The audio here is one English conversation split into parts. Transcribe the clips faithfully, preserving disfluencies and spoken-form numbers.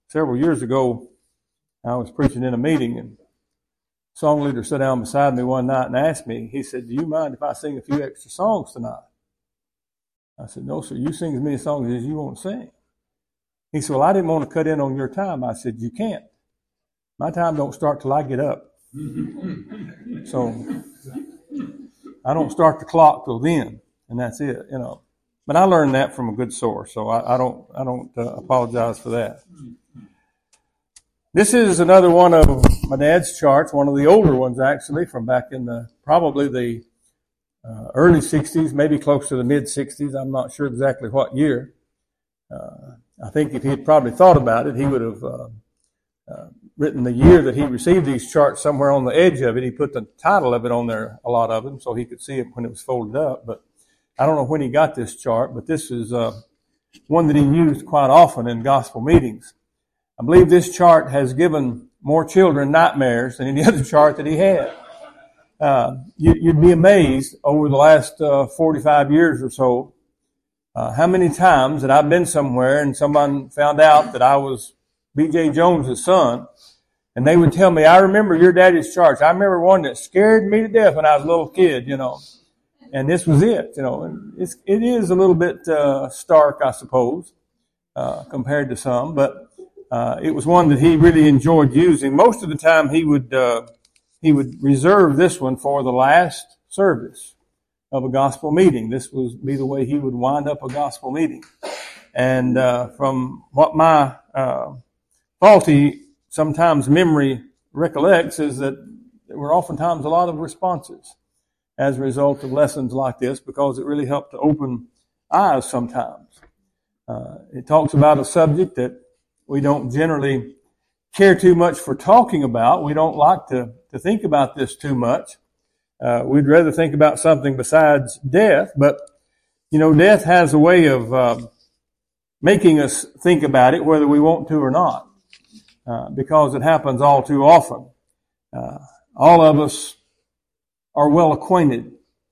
several years ago, I was preaching in a meeting, and the song leader sat down beside me one night and asked me, he said, "Do you mind if I sing a few extra songs tonight?" I said, "No, sir, you sing as many songs as you want to sing." He said, "Well, I didn't want to cut in on your time." I said, "You can't. My time don't start till I get up. So I don't start the clock till then, and that's it, you know." But I learned that from a good source, so I, I don't I don't uh, apologize for that. This is another one of my dad's charts, one of the older ones actually, from back in the probably the uh, early sixties, maybe close to the mid sixties. I'm not sure exactly what year. Uh, I think if he had probably thought about it, he would have uh, uh, written the year that he received these charts somewhere on the edge of it. He put the title of it on there, a lot of them, so he could see it when it was folded up. But I don't know when he got this chart, but this is uh, one that he used quite often in gospel meetings. I believe this chart has given more children nightmares than any other chart that he had. Uh, you, you'd be amazed over the last uh, forty-five years or so uh, how many times that I've been somewhere and someone found out that I was B J Jones's son, and they would tell me, "I remember your daddy's charts. I remember one that scared me to death when I was a little kid, you know." And this was it, you know. And it's, it is a little bit uh, stark, I suppose, uh, compared to some, but uh, it was one that he really enjoyed using. Most of the time, he would uh, he would reserve this one for the last service of a gospel meeting. This would be the way he would wind up a gospel meeting. And uh, from what my uh, faulty, sometimes memory recollects, is that there were oftentimes a lot of responses as a result of lessons like this, because it really helped to open eyes sometimes. Uh, it talks about a subject that we don't generally care too much for talking about. We don't like to, to think about this too much. Uh, we'd rather think about something besides death, but, you know, death has a way of uh, making us think about it whether we want to or not, uh, because it happens all too often. Uh, all of us are well acquainted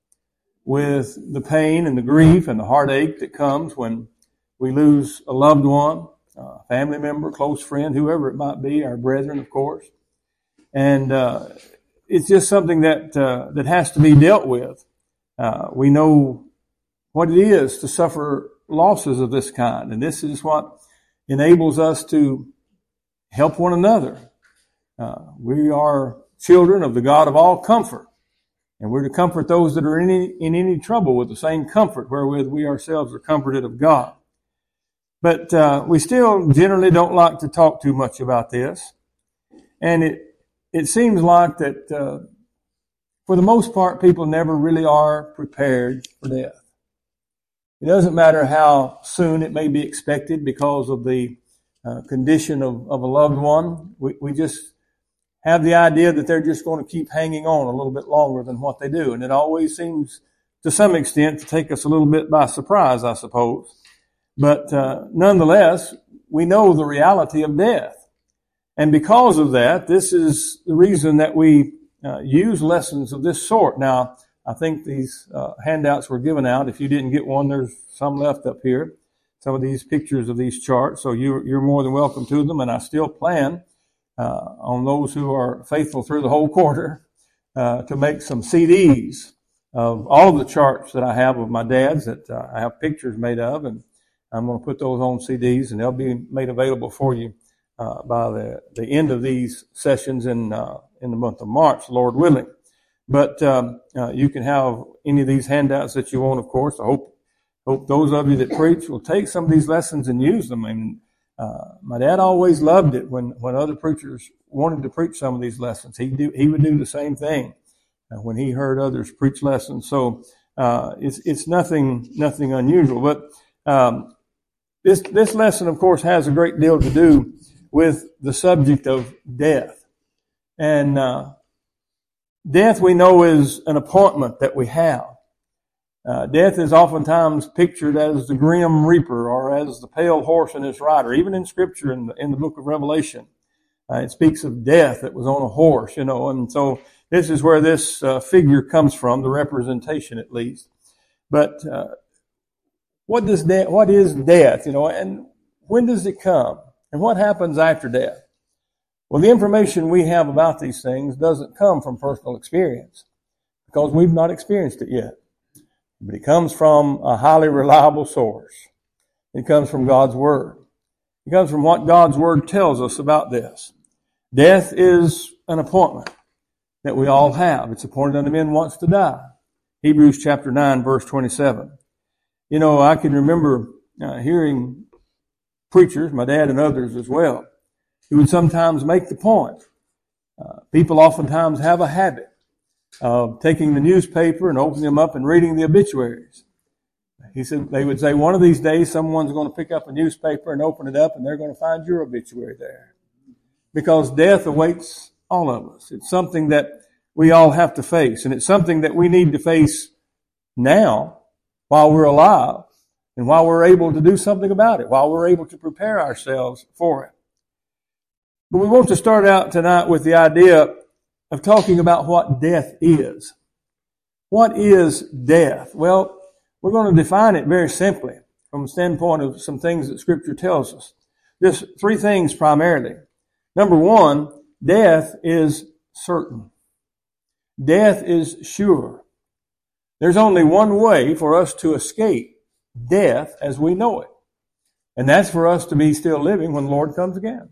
with the pain and the grief and the heartache that comes when we lose a loved one, a family member, close friend, whoever it might be, our brethren, of course. And uh, it's just something that uh, that has to be dealt with. Uh, we know what it is to suffer losses of this kind, and this is what enables us to help one another. Uh, we are children of the God of all comfort. And we're to comfort those that are in any, in any trouble with the same comfort wherewith we ourselves are comforted of God. But uh, we still generally don't like to talk too much about this. And it it seems like that uh, for the most part, people never really are prepared for death. It doesn't matter how soon it may be expected because of the uh, condition of, of a loved one. We, we just have the idea that they're just going to keep hanging on a little bit longer than what they do. And it always seems, to some extent, to take us a little bit by surprise, I suppose. But uh, nonetheless, we know the reality of death. And because of that, this is the reason that we uh, use lessons of this sort. Now, I think these uh, handouts were given out. If you didn't get one, there's some left up here. Some of these pictures of these charts. So you're, you're more than welcome to them. And I still plan Uh, on those who are faithful through the whole quarter, uh, to make some C Ds of all of the charts that I have of my dad's that uh, I have pictures made of, and I'm going to put those on C Ds, and they'll be made available for you uh, by the, the end of these sessions in uh, in the month of March, Lord willing. But um, uh, you can have any of these handouts that you want, of course. I hope hope those of you that preach will take some of these lessons and use them. And Uh, my dad always loved it when, when other preachers wanted to preach some of these lessons. He do, he would do the same thing uh, when he heard others preach lessons. So, uh, it's, it's nothing, nothing unusual. But, um, this, this lesson, of course, has a great deal to do with the subject of death. And, uh, death we know is an appointment that we have. Uh, death is oftentimes pictured as the grim reaper or as the pale horse and its rider. Even in Scripture, in the, in the book of Revelation, uh, it speaks of death that was on a horse, you know. And so this is where this uh, figure comes from, the representation at least. But uh, what does de- what is death, you know, and when does it come? And what happens after death? Well, the information we have about these things doesn't come from personal experience because we've not experienced it yet. But it comes from a highly reliable source. It comes from God's Word. It comes from what God's Word tells us about this. Death is an appointment that we all have. It's appointed unto men once to die. Hebrews chapter nine, verse twenty-seven. You know, I can remember uh, hearing preachers, my dad and others as well, who would sometimes make the point. Uh, people oftentimes have a habit of taking the newspaper and opening them up and reading the obituaries. He said they would say, one of these days someone's going to pick up a newspaper and open it up and they're going to find your obituary there. Because death awaits all of us. It's something that we all have to face, and it's something that we need to face now while we're alive and while we're able to do something about it, while we're able to prepare ourselves for it. But we want to start out tonight with the idea of talking about what death is. What is death? Well, we're going to define it very simply from the standpoint of some things that Scripture tells us. Just three things primarily. Number one, death is certain. Death is sure. There's only one way for us to escape death as we know it. And that's for us to be still living when the Lord comes again.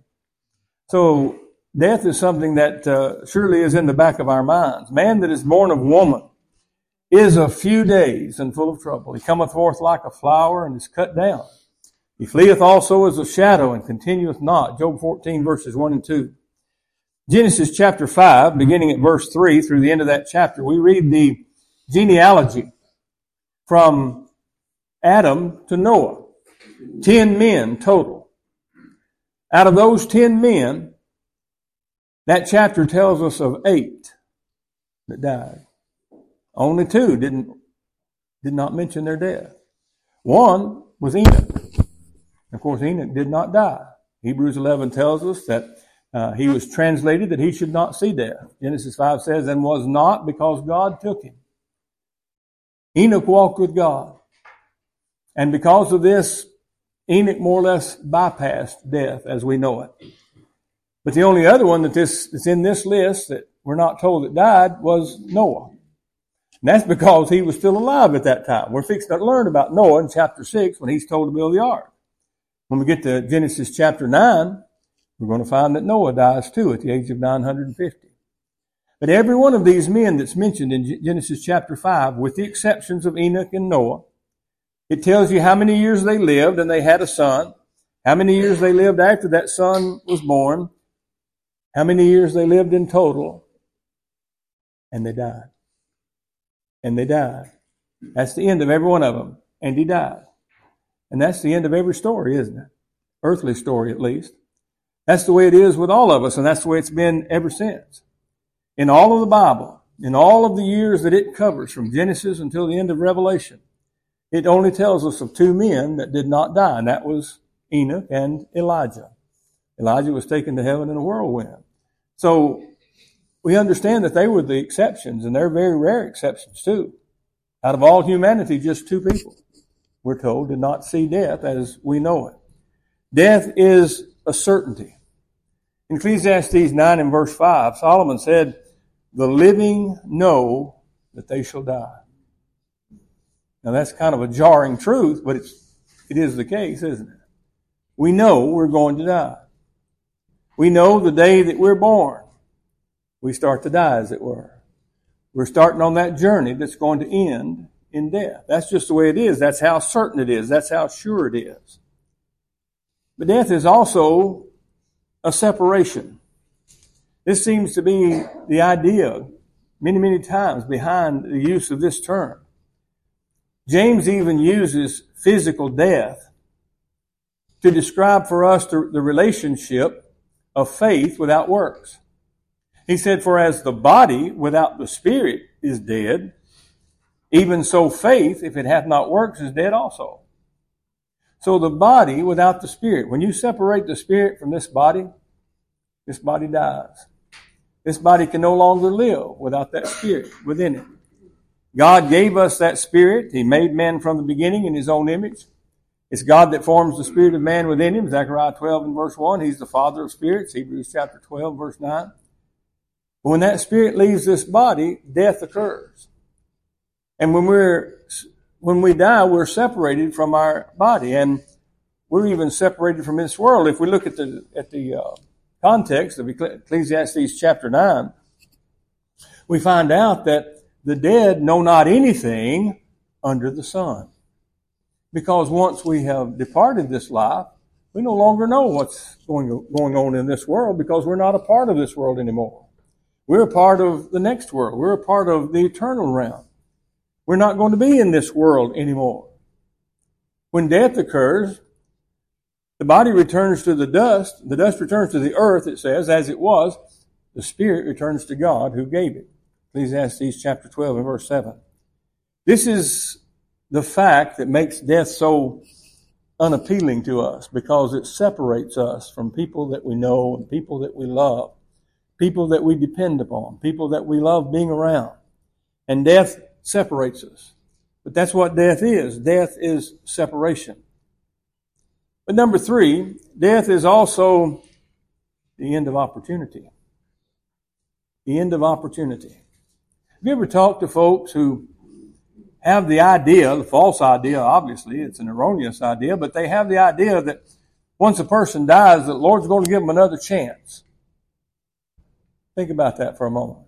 So death is something that uh, surely is in the back of our minds. Man that is born of woman is a few days and full of trouble. He cometh forth like a flower and is cut down. He fleeth also as a shadow and continueth not. Job fourteen verses one and two. Genesis chapter five, beginning at verse three through the end of that chapter, we read the genealogy from Adam to Noah. Ten men total. Out of those ten men, that chapter tells us of eight that died. Only two didn't, did not mention their death. One was Enoch. Of course, Enoch did not die. Hebrews eleven tells us that uh, he was translated that he should not see death. Genesis five says, and was not because God took him. Enoch walked with God. And because of this, Enoch more or less bypassed death as we know it. But the only other one that this that's in this list that we're not told that died was Noah. And that's because he was still alive at that time. We're fixing to learn about Noah in chapter six when he's told to build the ark. When we get to Genesis chapter nine, we're going to find that Noah dies too at the age of nine hundred fifty. But every one of these men that's mentioned in Genesis chapter five, with the exceptions of Enoch and Noah, it tells you how many years they lived and they had a son, how many years they lived after that son was born, how many years they lived in total, and they died. And they died. That's the end of every one of them. And he died. And that's the end of every story, isn't it? Earthly story, at least. That's the way it is with all of us, and that's the way it's been ever since. In all of the Bible, in all of the years that it covers, from Genesis until the end of Revelation, it only tells us of two men that did not die, and that was Enoch and Elijah. Elijah was taken to heaven in a whirlwind. So we understand that they were the exceptions, and they're very rare exceptions too. Out of all humanity, just two people, we're told, did not see death as we know it. Death is a certainty. In Ecclesiastes nine and verse five, Solomon said, the living know that they shall die. Now that's kind of a jarring truth, but it's, it is the case, isn't it? We know we're going to die. We know the day that we're born, we start to die, as it were. We're starting on that journey that's going to end in death. That's just the way it is. That's how certain it is. That's how sure it is. But death is also a separation. This seems to be the idea many, many times behind the use of this term. James even uses physical death to describe for us the, the relationship of faith without works. He said, for as the body without the spirit is dead, even so faith, if it hath not works, is dead also. So the body without the spirit, when you separate the spirit from this body, this body dies. This body can no longer live without that spirit within it. God gave us that spirit. He made man from the beginning in his own image. It's God that forms the spirit of man within him. Zechariah twelve and verse one. He's the father of spirits. Hebrews chapter twelve, verse nine. But when that spirit leaves this body, death occurs. And when we're, when we die, we're separated from our body. And we're even separated from this world. If we look at the, at the, uh, context of Ecclesiastes chapter nine, we find out that the dead know not anything under the sun. Because once we have departed this life, we no longer know what's going, going on in this world because we're not a part of this world anymore. We're a part of the next world. We're a part of the eternal realm. We're not going to be in this world anymore. When death occurs, the body returns to the dust. The dust returns to the earth, it says, as it was. The spirit returns to God who gave it. Ecclesiastes chapter twelve and verse seven. This is the fact that makes death so unappealing to us because it separates us from people that we know and people that we love, people that we depend upon, people that we love being around. And death separates us. But that's what death is. Death is separation. But number three, death is also the end of opportunity. The end of opportunity. Have you ever talked to folks who have the idea, the false idea, obviously, it's an erroneous idea, but they have the idea that once a person dies, the Lord's going to give them another chance. Think about that for a moment.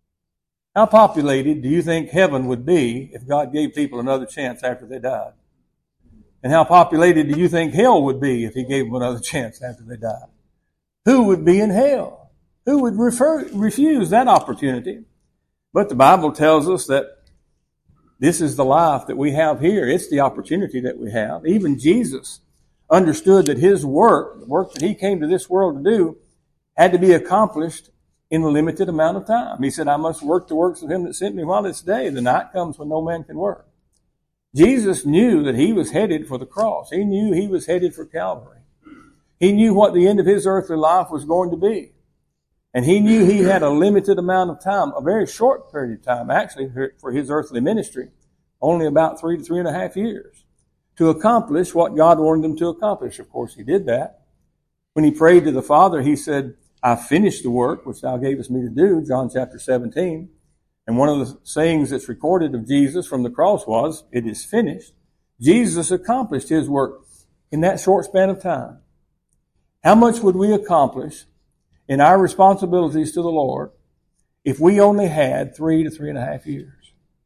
How populated do you think heaven would be if God gave people another chance after they died? And how populated do you think hell would be if he gave them another chance after they died? Who would be in hell? Who would refer, refuse that opportunity? But the Bible tells us that this is the life that we have here. It's the opportunity that we have. Even Jesus understood that his work, the work that he came to this world to do, had to be accomplished in a limited amount of time. He said, I must work the works of him that sent me while it's day. The night comes when no man can work. Jesus knew that he was headed for the cross. He knew he was headed for Calvary. He knew what the end of his earthly life was going to be. And he knew he had a limited amount of time, a very short period of time, actually, for his earthly ministry, only about three to three and a half years, to accomplish what God wanted him to accomplish. Of course, he did that. When he prayed to the Father, he said, I finished the work which thou gavest me to do, John chapter seventeen. And one of the sayings that's recorded of Jesus from the cross was, it is finished. Jesus accomplished his work in that short span of time. How much would we accomplish in our responsibilities to the Lord if we only had three to three and a half years?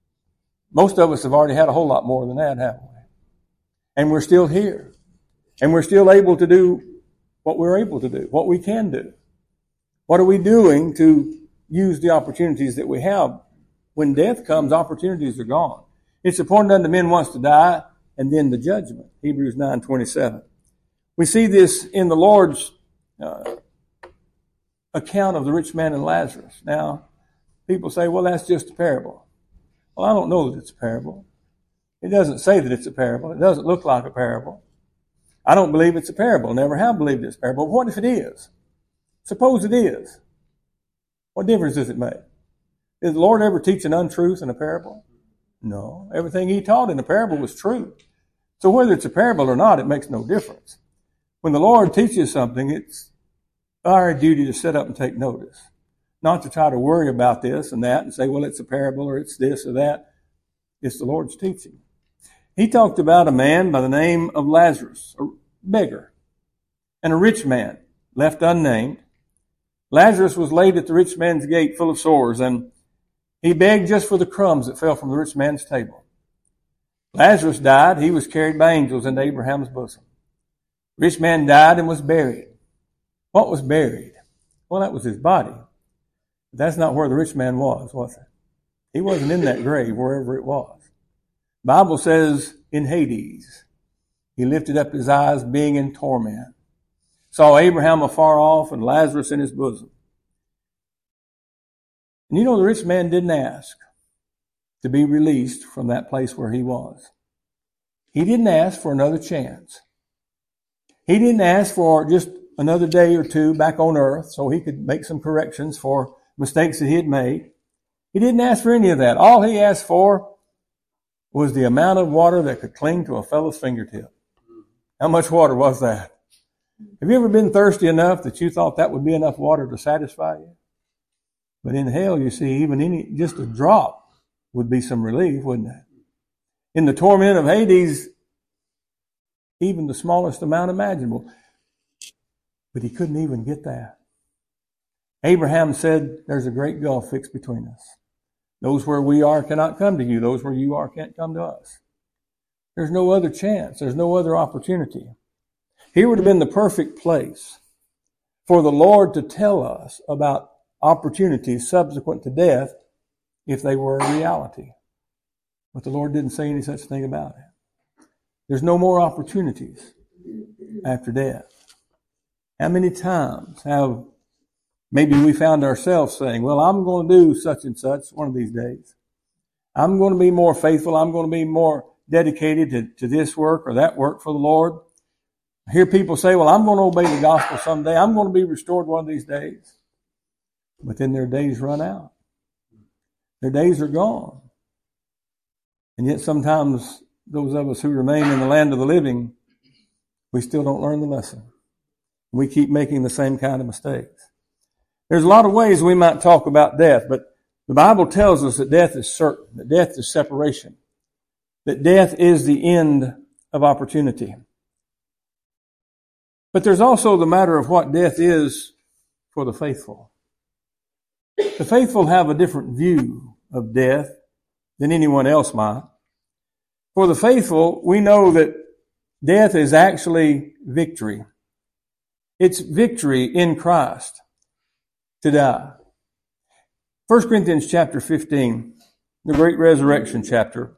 Most of us have already had a whole lot more than that, haven't we? And we're still here. And we're still able to do what we're able to do, what we can do. What are we doing to use the opportunities that we have? When death comes, opportunities are gone. It's appointed unto men once to die, and then the judgment. Hebrews nine twenty-seven. We see this in the Lord's uh, account of the rich man and Lazarus. Now, people say, well, that's just a parable. Well, I don't know that it's a parable. It doesn't say that it's a parable. It doesn't look like a parable. I don't believe it's a parable. Never have believed it's a parable. But what if it is? Suppose it is. What difference does it make? Did the Lord ever teach an untruth in a parable? No. Everything he taught in a parable was true. So whether it's a parable or not, it makes no difference. When the Lord teaches something, it's our duty to sit up and take notice. Not to try to worry about this and that and say, well, it's a parable or it's this or that. It's the Lord's teaching. He talked about a man by the name of Lazarus, a beggar, and a rich man, left unnamed. Lazarus was laid at the rich man's gate full of sores, and he begged just for the crumbs that fell from the rich man's table. Lazarus died. He was carried by angels into Abraham's bosom. The rich man died and was buried. What was buried? Well, that was his body. But that's not where the rich man was, was it? He wasn't in that grave, wherever it was. The Bible says in Hades, he lifted up his eyes being in torment, saw Abraham afar off and Lazarus in his bosom. And you know, the rich man didn't ask to be released from that place where he was. He didn't ask for another chance. He didn't ask for just another day or two back on earth so he could make some corrections for mistakes that he had made. He didn't ask for any of that. All he asked for was the amount of water that could cling to a fellow's fingertip. How much water was that? Have you ever been thirsty enough that you thought that would be enough water to satisfy you? But in hell, you see, even any, just a drop would be some relief, wouldn't it? In the torment of Hades, even the smallest amount imaginable. But he couldn't even get that. Abraham said, there's a great gulf fixed between us. Those where we are cannot come to you. Those where you are can't come to us. There's no other chance. There's no other opportunity. Here would have been the perfect place for the Lord to tell us about opportunities subsequent to death if they were a reality. But the Lord didn't say any such thing about it. There's no more opportunities after death. How many times have maybe we found ourselves saying, well, I'm going to do such and such one of these days. I'm going to be more faithful. I'm going to be more dedicated to, to this work or that work for the Lord. I hear people say, well, I'm going to obey the gospel someday. I'm going to be restored one of these days. But then their days run out. Their days are gone. And yet sometimes those of us who remain in the land of the living, we still don't learn the lesson. We keep making the same kind of mistakes. There's a lot of ways we might talk about death, but the Bible tells us that death is certain, that death is separation, that death is the end of opportunity. But there's also the matter of what death is for the faithful. The faithful have a different view of death than anyone else might. For the faithful, we know that death is actually victory. It's victory in Christ to die. First Corinthians chapter fifteen, the great resurrection chapter.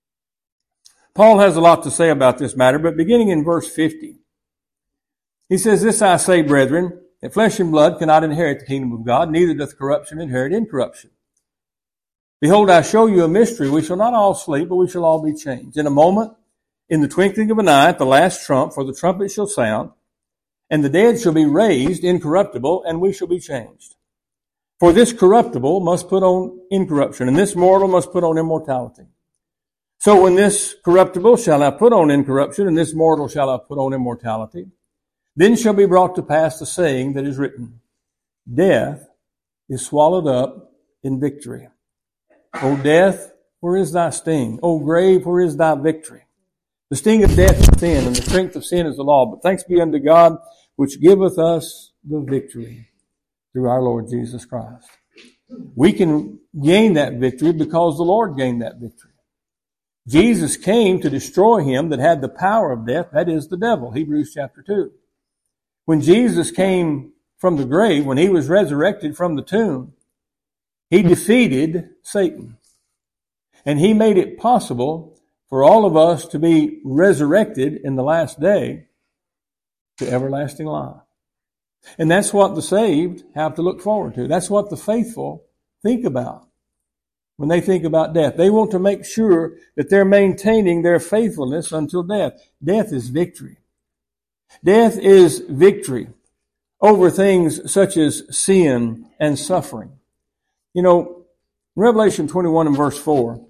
Paul has a lot to say about this matter, but beginning in verse fifty, he says, "This I say, brethren, that flesh and blood cannot inherit the kingdom of God, neither doth corruption inherit incorruption. Behold, I show you a mystery. We shall not all sleep, but we shall all be changed. In a moment, in the twinkling of an eye, at the last trump, for the trumpet shall sound, and the dead shall be raised incorruptible, and we shall be changed. For this corruptible must put on incorruption, and this mortal must put on immortality. So when this corruptible shall have put on incorruption, and this mortal shall have put on immortality, then shall be brought to pass the saying that is written, Death is swallowed up in victory. O death, where is thy sting? O grave, where is thy victory? The sting of death is sin, and the strength of sin is the law. But thanks be unto God, which giveth us the victory through our Lord Jesus Christ." We can gain that victory because the Lord gained that victory. Jesus came to destroy him that had the power of death, that is the devil, Hebrews chapter two. When Jesus came from the grave, when he was resurrected from the tomb, he defeated Satan. And he made it possible for all of us to be resurrected in the last day to everlasting life. And that's what the saved have to look forward to. That's what the faithful think about when they think about death. They want to make sure that they're maintaining their faithfulness until death. Death is victory. Death is victory over things such as sin and suffering. You know, in Revelation twenty-one and verse four,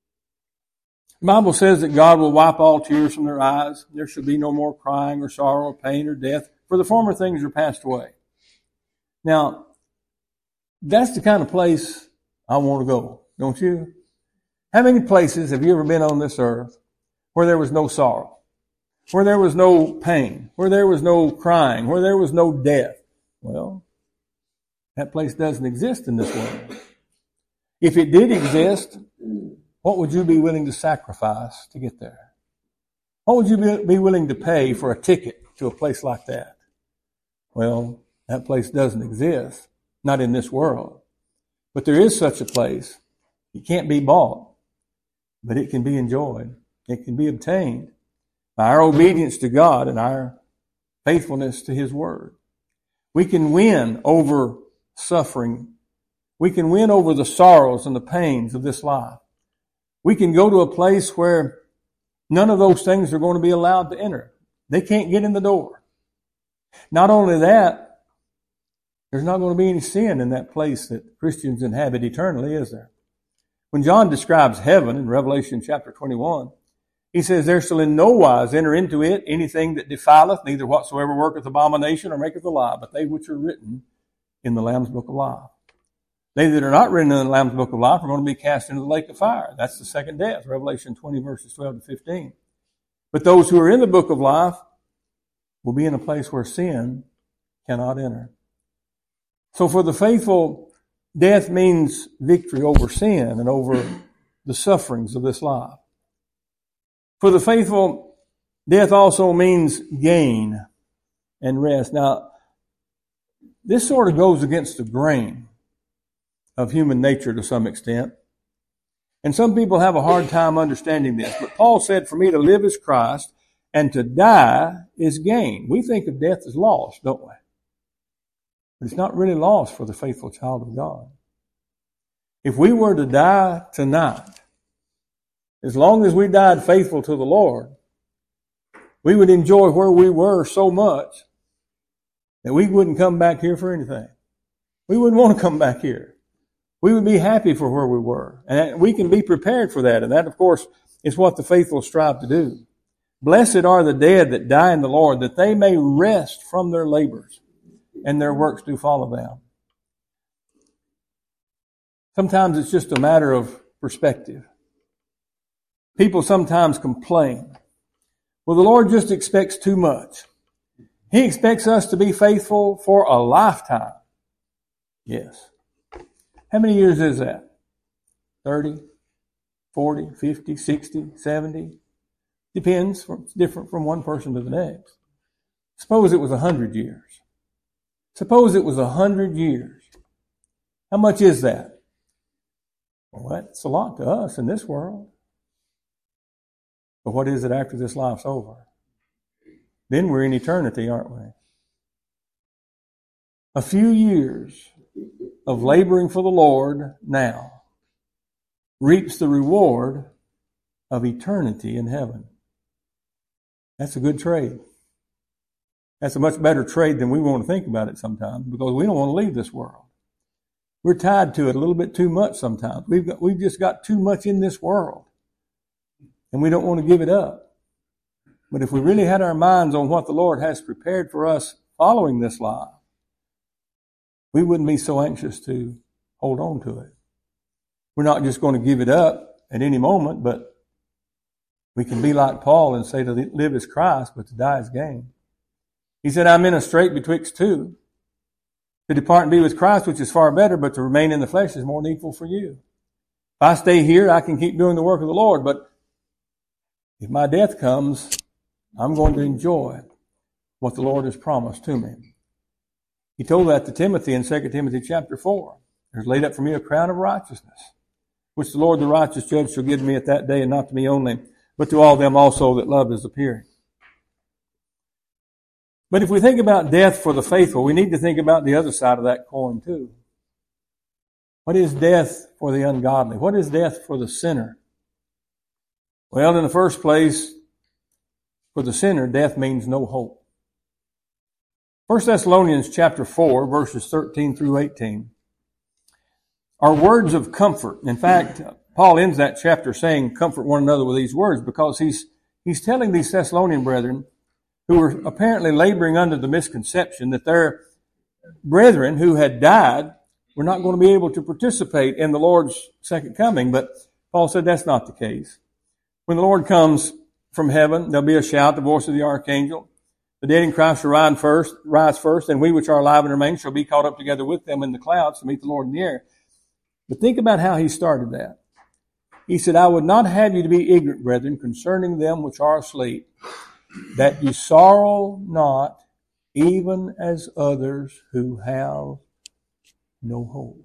the Bible says that God will wipe all tears from their eyes. There shall be no more crying or sorrow or pain or death, for the former things are passed away. Now, that's the kind of place I want to go, don't you? How many places have you ever been on this earth where there was no sorrow, where there was no pain, where there was no crying, where there was no death? Well, that place doesn't exist in this world. If it did exist, what would you be willing to sacrifice to get there? What would you be willing to pay for a ticket to a place like that? Well, that place doesn't exist, not in this world. But there is such a place. It can't be bought, but it can be enjoyed. It can be obtained by our obedience to God and our faithfulness to His Word. We can win over suffering. We can win over the sorrows and the pains of this life. We can go to a place where none of those things are going to be allowed to enter. They can't get in the door. Not only that, there's not going to be any sin in that place that Christians inhabit eternally, is there? When John describes heaven in Revelation chapter twenty-one, He says, there shall in no wise enter into it anything that defileth, neither whatsoever worketh abomination or maketh a lie, but they which are written in the Lamb's book of life. They that are not written in the Lamb's book of life are going to be cast into the lake of fire. That's the second death, Revelation twenty, verses twelve to fifteen. But those who are in the book of life will be in a place where sin cannot enter. So for the faithful, death means victory over sin and over the sufferings of this life. For the faithful, death also means gain and rest. Now, this sort of goes against the grain of human nature to some extent. And some people have a hard time understanding this. But Paul said, for me to live is Christ, and to die is gain. We think of death as loss, don't we? But it's not really loss for the faithful child of God. If we were to die tonight, as long as we died faithful to the Lord, we would enjoy where we were so much that we wouldn't come back here for anything. We wouldn't want to come back here. We would be happy for where we were. And we can be prepared for that. And that, of course, is what the faithful strive to do. Blessed are the dead that die in the Lord, that they may rest from their labors, and their works do follow them. Sometimes it's just a matter of perspective. People sometimes complain. Well, the Lord just expects too much. He expects us to be faithful for a lifetime. Yes. How many years is that? thirty, forty, fifty, sixty, seventy? Depends. It's different from one person to the next. Suppose it was a hundred years. Suppose it was a hundred years. How much is that? Well, that's a lot to us in this world. But what is it after this life's over? Then we're in eternity, aren't we? A few years of laboring for the Lord now reaps the reward of eternity in heaven. That's a good trade. That's a much better trade than we want to think about it sometimes, because we don't want to leave this world. We're tied to it a little bit too much sometimes. We've got, we've just got too much in this world, and we don't want to give it up. But if we really had our minds on what the Lord has prepared for us following this life, we wouldn't be so anxious to hold on to it. We're not just going to give it up at any moment, but we can be like Paul and say to live is Christ, but to die is gain. He said, I'm in a strait betwixt two. To depart and be with Christ, which is far better, but to remain in the flesh is more needful for you. If I stay here, I can keep doing the work of the Lord, but if my death comes, I'm going to enjoy what the Lord has promised to me. He told that to Timothy in Second Timothy chapter four. There's laid up for me a crown of righteousness, which the Lord the righteous judge shall give me at that day, and not to me only, but to all them also that love his appearing. But if we think about death for the faithful, we need to think about the other side of that coin too. What is death for the ungodly? What is death for the sinner? Well, in the first place, for the sinner, death means no hope. First Thessalonians chapter four, verses thirteen through eighteen, are words of comfort. In fact, Paul ends that chapter saying, comfort one another with these words, because he's, he's telling these Thessalonian brethren, who were apparently laboring under the misconception that their brethren who had died were not going to be able to participate in the Lord's second coming. But Paul said that's not the case. When the Lord comes from heaven, there'll be a shout, the voice of the archangel. The dead in Christ shall rise first, rise first, and we which are alive and remain shall be caught up together with them in the clouds to meet the Lord in the air. But think about how he started that. He said, I would not have you to be ignorant, brethren, concerning them which are asleep, that you sorrow not, even as others who have no hope.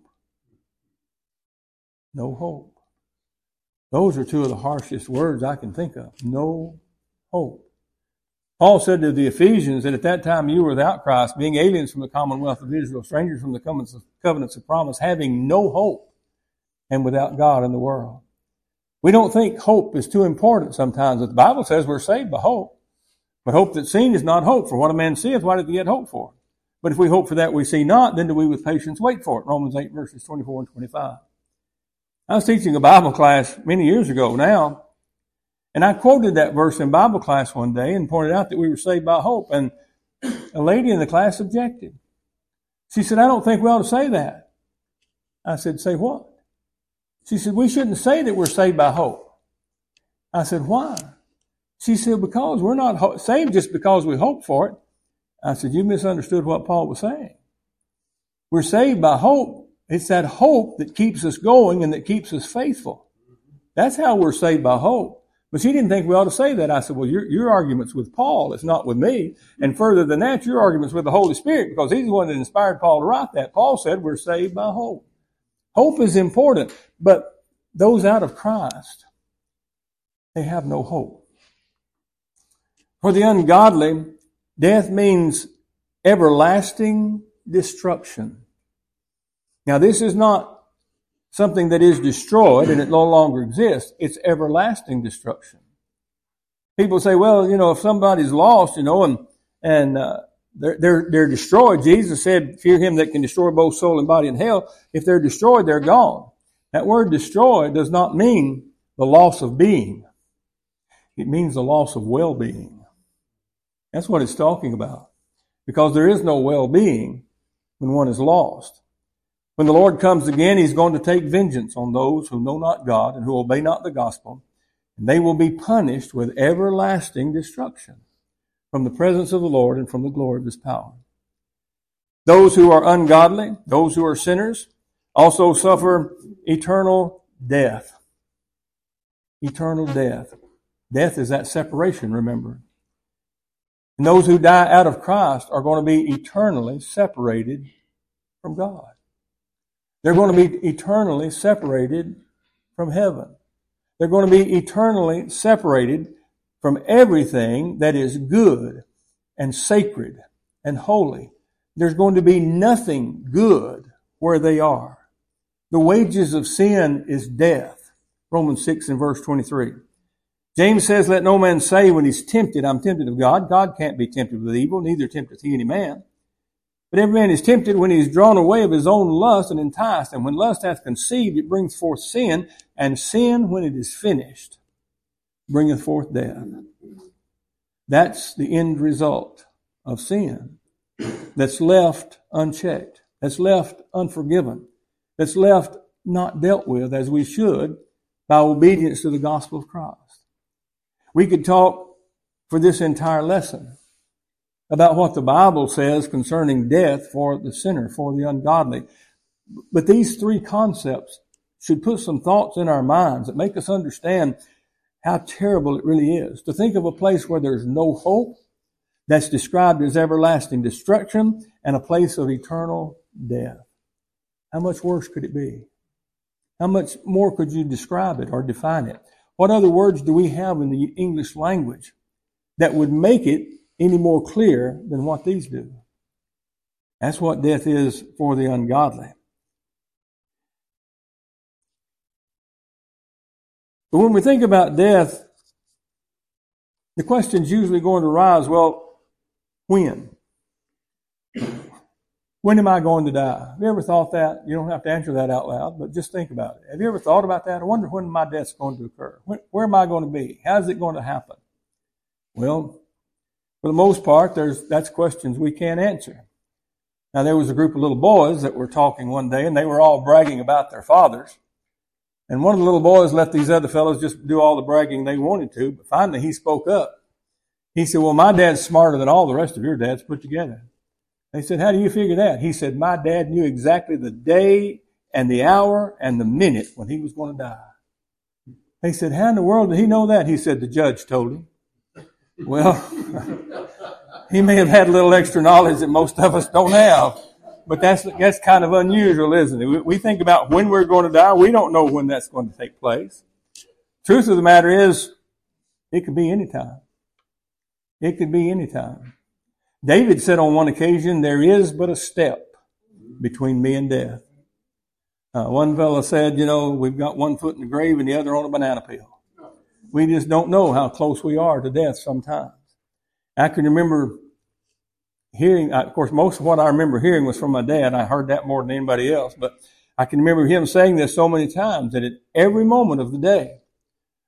No hope. Those are two of the harshest words I can think of. No hope. Paul said to the Ephesians that at that time you were without Christ, being aliens from the commonwealth of Israel, strangers from the covenants of promise, having no hope, and without God in the world. We don't think hope is too important sometimes. The Bible says we're saved by hope. But hope that's seen is not hope. For what a man seeth, why doth he yet hope for? But if we hope for that we see not, then do we with patience wait for it. Romans eight, verses twenty-four and twenty-five. I was teaching a Bible class many years ago now, And I quoted that verse in Bible class one day and pointed out that we were saved by hope. And a lady in the class objected. She said, I don't think we ought to say that. I said, say what? She said, we shouldn't say that we're saved by hope. I said, why? She said, because we're not ho- saved just because we hope for it. I said, you misunderstood what Paul was saying. We're saved by hope. It's that hope that keeps us going and that keeps us faithful. That's how we're saved by hope. But she didn't think we ought to say that. I said, well, your, your argument's with Paul. It's not with me. And further than that, your argument's with the Holy Spirit because he's the one that inspired Paul to write that. Paul said we're saved by hope. Hope is important, but those out of Christ, they have no hope. For the ungodly, death means everlasting destruction. Now, this is not something that is destroyed and it no longer exists. It's everlasting destruction. People say, well, you know, if somebody's lost, you know, and, and, uh, they're, they're, they're destroyed. Jesus said, fear him that can destroy both soul and body in hell. If they're destroyed, they're gone. That word destroy does not mean the loss of being. It means the loss of well-being. That's what it's talking about. Because there is no well-being when one is lost. When the Lord comes again, he's going to take vengeance on those who know not God and who obey not the gospel, and they will be punished with everlasting destruction from the presence of the Lord and from the glory of his power. Those who are ungodly, those who are sinners, also suffer eternal death. Eternal death. Death is that separation, remember. And those who die out of Christ are going to be eternally separated from God. They're going to be eternally separated from heaven. They're going to be eternally separated from everything that is good and sacred and holy. There's going to be nothing good where they are. The wages of sin is death. Romans six and verse twenty-three. James says, let no man say when he's tempted, I'm tempted of God. God can't be tempted with evil, neither tempteth he any man. But every man is tempted when he is drawn away of his own lust and enticed. And when lust hath conceived, it brings forth sin. And sin, when it is finished, bringeth forth death. That's the end result of sin. That's left unchecked. That's left unforgiven. That's left not dealt with as we should by obedience to the gospel of Christ. We could talk for this entire lesson about what the Bible says concerning death for the sinner, for the ungodly. But these three concepts should put some thoughts in our minds that make us understand how terrible it really is. To think of a place where there's no hope, that's described as everlasting destruction, and a place of eternal death. How much worse could it be? How much more could you describe it or define it? What other words do we have in the English language that would make it any more clear than what these do? That's what death is for the ungodly. But when we think about death, the question's usually going to arise, well, when? When am I going to die? Have you ever thought that? You don't have to answer that out loud, but just think about it. Have you ever thought about that? I wonder when my death's going to occur. When, where am I going to be? How's it going to happen? Well, for the most part, there's that's questions we can't answer. Now, there was a group of little boys that were talking one day, and they were all bragging about their fathers. And one of the little boys let these other fellows just do all the bragging they wanted to, but finally he spoke up. He said, well, my dad's smarter than all the rest of your dads put together. They said, how do you figure that? He said, my dad knew exactly the day and the hour and the minute when he was going to die. They said, how in the world did he know that? He said, the judge told him. Well, he may have had a little extra knowledge that most of us don't have, but that's that's kind of unusual, isn't it? We, we think about when we're going to die. We don't know when that's going to take place. Truth of the matter is, it could be any time. It could be any time. David said on one occasion, there is but a step between me and death. Uh, one fellow said, you know, we've got one foot in the grave and the other on a banana peel. We just don't know how close we are to death sometimes. I can remember hearing, of course, most of what I remember hearing was from my dad. I heard that more than anybody else, but I can remember him saying this so many times that at every moment of the day,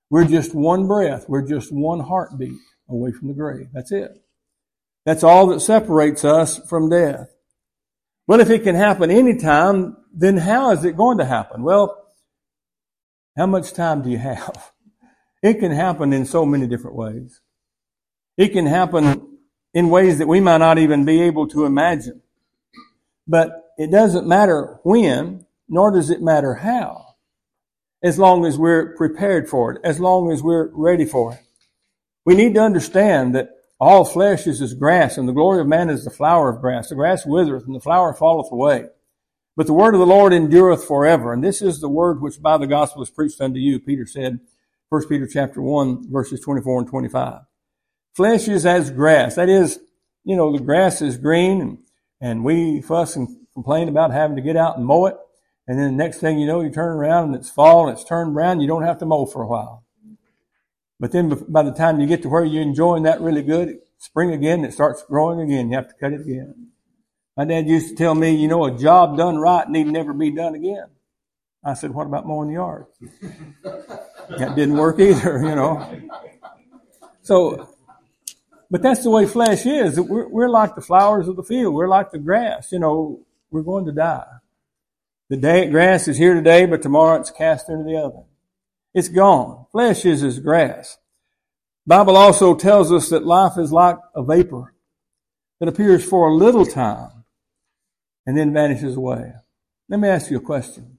We're just one breath. We're just one heartbeat away from the grave. That's it. That's all that separates us from death. Well, if it can happen anytime, then how is it going to happen? Well, how much time do you have? It can happen in so many different ways. It can happen in ways that we might not even be able to imagine. But it doesn't matter when, nor does it matter how, as long as we're prepared for it, as long as we're ready for it. We need to understand that all flesh is as grass, and the glory of man is the flower of grass. The grass withereth, and the flower falleth away. But the word of the Lord endureth forever. And this is the word which by the gospel is preached unto you, Peter said, First Peter chapter one, verses twenty-four and twenty-five. Flesh is as grass. That is, you know, the grass is green, and, and we fuss and complain about having to get out and mow it. And then the next thing you know, you turn around and it's fall and it's turned brown. You don't have to mow for a while. But then by the time you get to where you're enjoying that really good, spring again, it starts growing again. You have to cut it again. My dad used to tell me, you know, a job done right need never be done again. I said, what about mowing the yard? That didn't work either, you know. So, but that's the way flesh is. We're, we're like the flowers of the field. We're like the grass. You know, we're going to die. The day, grass is here today, but tomorrow it's cast into the oven. It's gone. Flesh is as grass. The Bible also tells us that life is like a vapor that appears for a little time and then vanishes away. Let me ask you a question.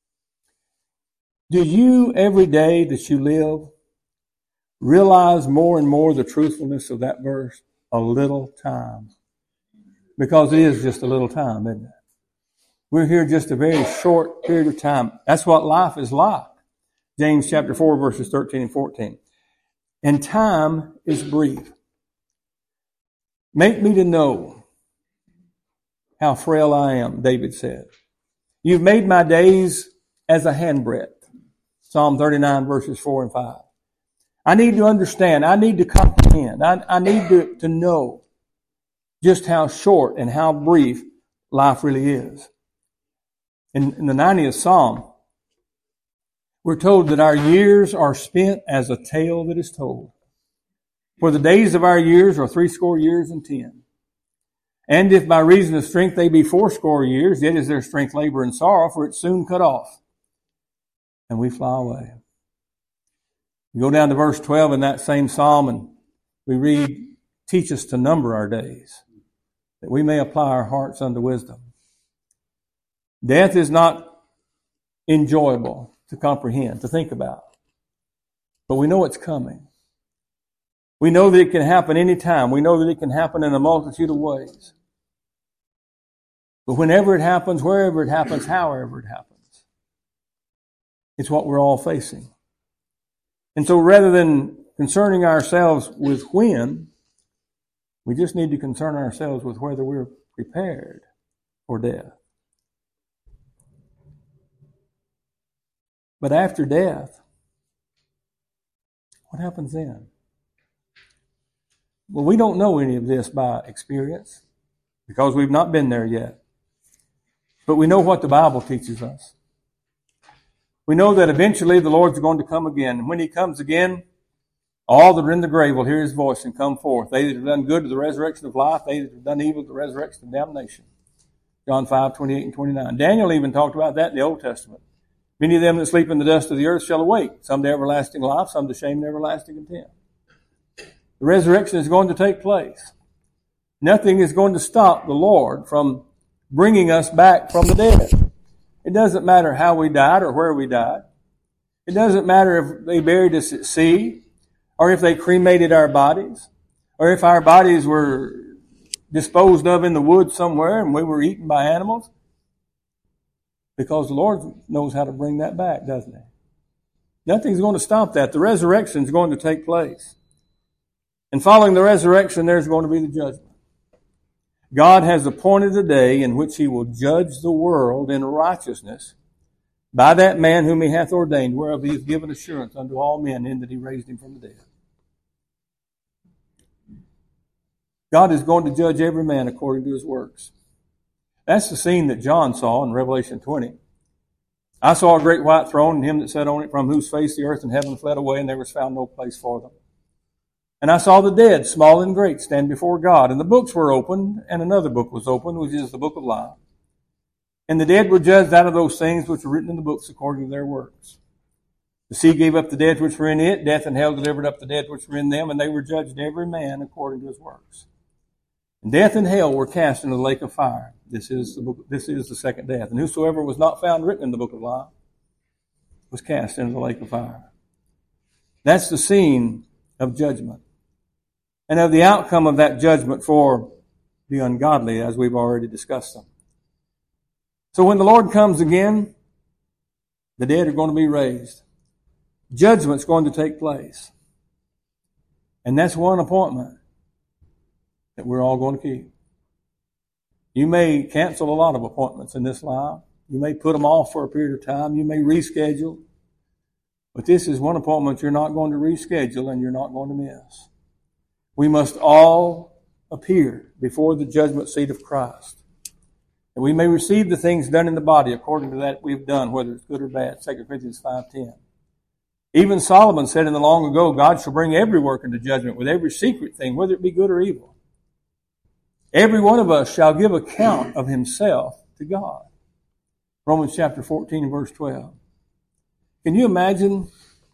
Do you, every day that you live, realize more and more the truthfulness of that verse? A little time. Because it is just a little time, isn't it? We're here just a very short period of time. That's what life is like. James chapter four, verses thirteen and fourteen. And time is brief. Make me to know how frail I am, David said. You've made my days as a handbreadth. Psalm thirty-nine, verses four and five. I need to understand. I need to comprehend. I, I need to, to know just how short and how brief life really is. In, in the ninetieth Psalm, we're told that our years are spent as a tale that is told. For the days of our years are threescore years and ten. And if by reason of strength they be fourscore years, yet is their strength labor and sorrow, for it's soon cut off. And we fly away. You go down to verse twelve in that same psalm and we read, teach us to number our days, that we may apply our hearts unto wisdom. Death is not enjoyable to comprehend, to think about. But we know it's coming. We know that it can happen anytime. We know that it can happen in a multitude of ways. But whenever it happens, wherever it happens, however it happens, it's what we're all facing. And so rather than concerning ourselves with when, we just need to concern ourselves with whether we're prepared for death. But after death, what happens then? Well, we don't know any of this by experience because we've not been there yet. But we know what the Bible teaches us. We know that eventually the Lord's going to come again. And when He comes again, all that are in the grave will hear His voice and come forth. They that have done good to the resurrection of life, they that have done evil to the resurrection of damnation. John five, twenty-eight and twenty-nine. Daniel even talked about that in the Old Testament. Many of them that sleep in the dust of the earth shall awake, some to everlasting life, some to shame and everlasting contempt. The resurrection is going to take place. Nothing is going to stop the Lord from bringing us back from the dead. It doesn't matter how we died or where we died. It doesn't matter if they buried us at sea or if they cremated our bodies or if our bodies were disposed of in the woods somewhere and we were eaten by animals. Because the Lord knows how to bring that back, doesn't He? Nothing's going to stop that. The resurrection is going to take place. And following the resurrection, there's going to be the judgment. God has appointed a day in which He will judge the world in righteousness by that man whom He hath ordained, whereof He has given assurance unto all men in that He raised Him from the dead. God is going to judge every man according to his works. That's the scene that John saw in Revelation twenty. I saw a great white throne and him that sat on it, from whose face the earth and heaven fled away, and there was found no place for them. And I saw the dead, small and great, stand before God. And the books were opened, and another book was opened, which is the book of life. And the dead were judged out of those things which were written in the books according to their works. The sea gave up the dead which were in it. Death and hell delivered up the dead which were in them, and they were judged every man according to his works. And death and hell were cast into the lake of fire. This is the book, this is the second death. And whosoever was not found written in the book of life was cast into the lake of fire. That's the scene of judgment, and of the outcome of that judgment for the ungodly, as we've already discussed them. So when the Lord comes again, the dead are going to be raised. Judgment's going to take place. And that's one appointment that we're all going to keep. You may cancel a lot of appointments in this life. You may put them off for a period of time. You may reschedule. But this is one appointment you're not going to reschedule and you're not going to miss. We must all appear before the judgment seat of Christ. And we may receive the things done in the body according to that we've done, whether it's good or bad. Second Corinthians five ten. Even Solomon said in the long ago, God shall bring every work into judgment with every secret thing, whether it be good or evil. Every one of us shall give account of himself to God. Romans chapter fourteen and verse twelve. Can you imagine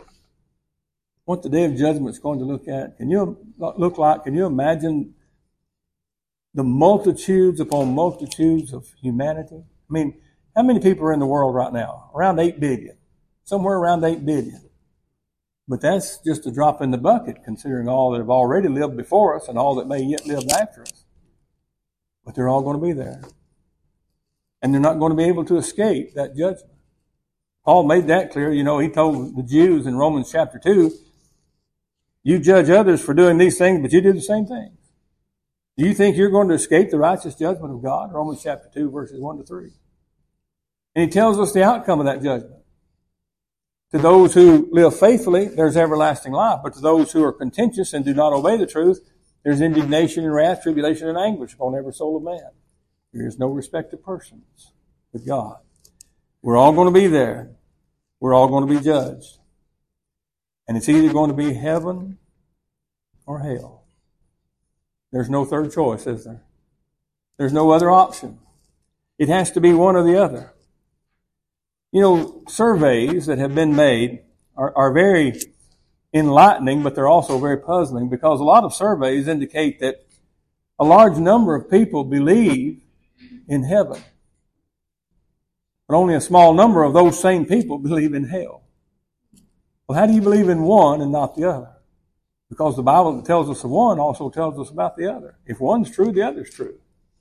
what the day of judgment is going to look at? Can you look like? Can you imagine the multitudes upon multitudes of humanity? I mean, how many people are in the world right now? Around eight billion. Somewhere around eight billion. But that's just a drop in the bucket, considering all that have already lived before us and all that may yet live after us. But they're all going to be there. And they're not going to be able to escape that judgment. Paul made that clear. You know, he told the Jews in Romans chapter two, you judge others for doing these things, but you do the same things. Do you think you're going to escape the righteous judgment of God? Romans chapter two, verses one to three. And he tells us the outcome of that judgment. To those who live faithfully, there's everlasting life. But to those who are contentious and do not obey the truth, there's indignation and wrath, tribulation and anguish upon every soul of man. There is no respect of persons with God. We're all going to be there. We're all going to be judged. And it's either going to be heaven or hell. There's no third choice, is there? There's no other option. It has to be one or the other. You know, surveys that have been made are, are very enlightening, but they're also very puzzling, because a lot of surveys indicate that a large number of people believe in heaven. But only a small number of those same people believe in hell. Well, how do you believe in one and not the other? Because the Bible that tells us of one also tells us about the other. If one's true, the other's true.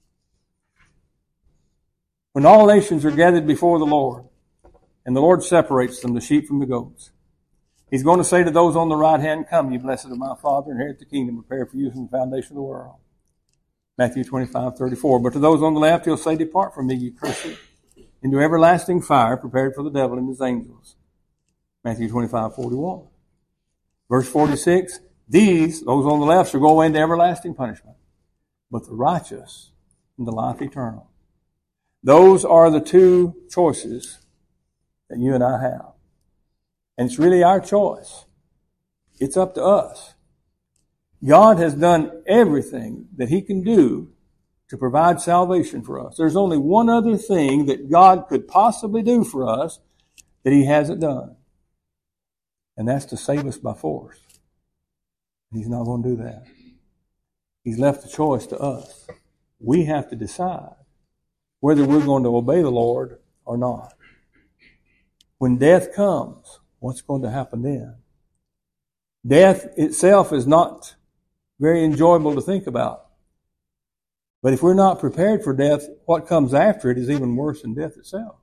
When all nations are gathered before the Lord, and the Lord separates them, the sheep from the goats, He's going to say to those on the right hand, come, ye blessed of my Father, inherit the kingdom prepared for you from the foundation of the world. Matthew twenty-five thirty-four. But to those on the left, He'll say, depart from me, ye cursed, into everlasting fire prepared for the devil and his angels. Matthew twenty-five forty-one. Verse forty-six. These, those on the left, shall go away into everlasting punishment, but the righteous into life eternal. Those are the two choices that you and I have. And it's really our choice. It's up to us. God has done everything that He can do to provide salvation for us. There's only one other thing that God could possibly do for us that He hasn't done. And that's to save us by force. He's not going to do that. He's left the choice to us. We have to decide whether we're going to obey the Lord or not. When death comes, what's going to happen then? Death itself is not very enjoyable to think about. But if we're not prepared for death, what comes after it is even worse than death itself.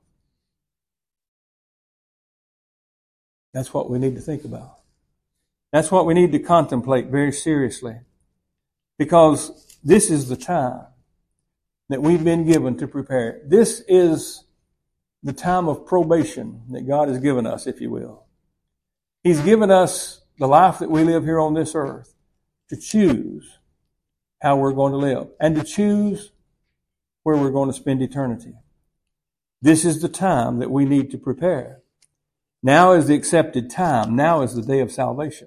That's what we need to think about. That's what we need to contemplate very seriously. Because this is the time that we've been given to prepare. This is the time of probation that God has given us, if you will. He's given us the life that we live here on this earth to choose how we're going to live and to choose where we're going to spend eternity. This is the time that we need to prepare. Now is the accepted time. Now is the day of salvation.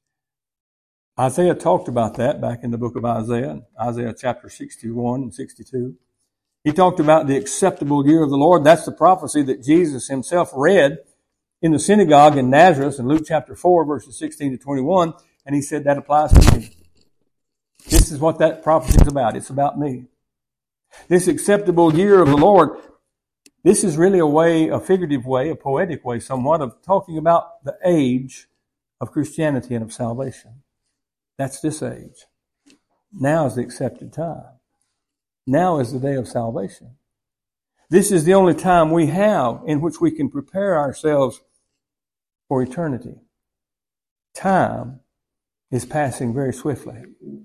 Isaiah talked about that back in the book of Isaiah, Isaiah chapter sixty-one and sixty-two. He talked about the acceptable year of the Lord. That's the prophecy that Jesus himself read in the synagogue in Nazareth in Luke chapter four, verses sixteen to twenty-one. And he said that applies to me. This is what that prophecy is about. It's about me. This acceptable year of the Lord, this is really a way, a figurative way, a poetic way somewhat of talking about the age of Christianity and of salvation. That's this age. Now is the accepted time. Now is the day of salvation. This is the only time we have in which we can prepare ourselves for eternity. Time is passing very swiftly.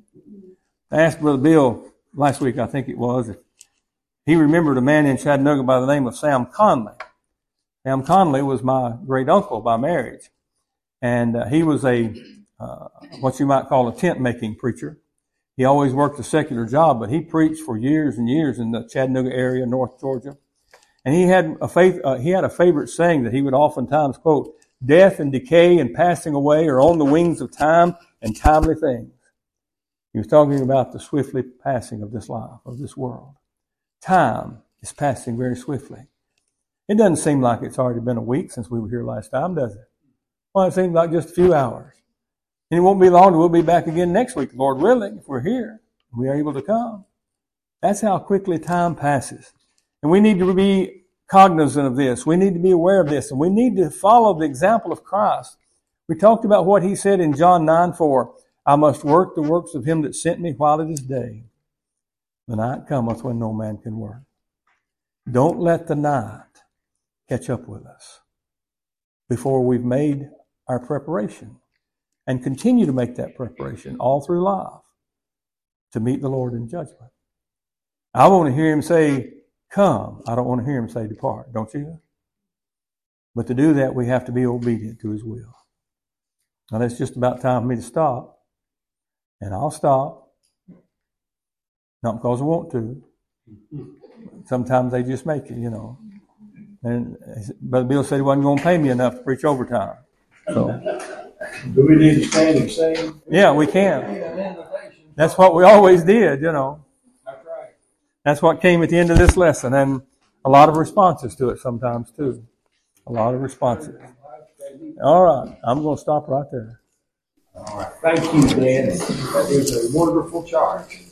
I asked Brother Bill last week, I think it was, if he remembered a man in Chattanooga by the name of Sam Conley. Sam Conley was my great uncle by marriage. And uh, he was a, uh, what you might call a tent making preacher. He always worked a secular job, but he preached for years and years in the Chattanooga area, North Georgia. And he had a faith, uh, he had a favorite saying that he would oftentimes quote, "Death and decay and passing away are on the wings of time and timely things." He was talking about the swiftly passing of this life, of this world. Time is passing very swiftly. It doesn't seem like it's already been a week since we were here last time, does it? Well, it seems like just a few hours. And it won't be long, we'll be back again next week, Lord willing, if we're here. We are able to come. That's how quickly time passes. And we need to be cognizant of this. We need to be aware of this. And we need to follow the example of Christ. We talked about what he said in John nine four. "I must work the works of him that sent me while it is day. The night cometh when no man can work." Don't let the night catch up with us before we've made our preparation and continue to make that preparation all through life to meet the Lord in judgment. I want to hear him say, "Come." I don't want to hear him say, "Depart." Don't you? But to do that, we have to be obedient to his will. Now, it's just about time for me to stop. And I'll stop. Not because I want to. Sometimes they just make it, you know. And Brother Bill said he wasn't going to pay me enough to preach overtime. So, do we need to stand and sing? Yeah, we can. That's what we always did, you know. That's right. That's what came at the end of this lesson. And a lot of responses to it sometimes, too. A lot of responses. All right. I'm going to stop right there. All right. Thank you, Dan. That is a wonderful charge.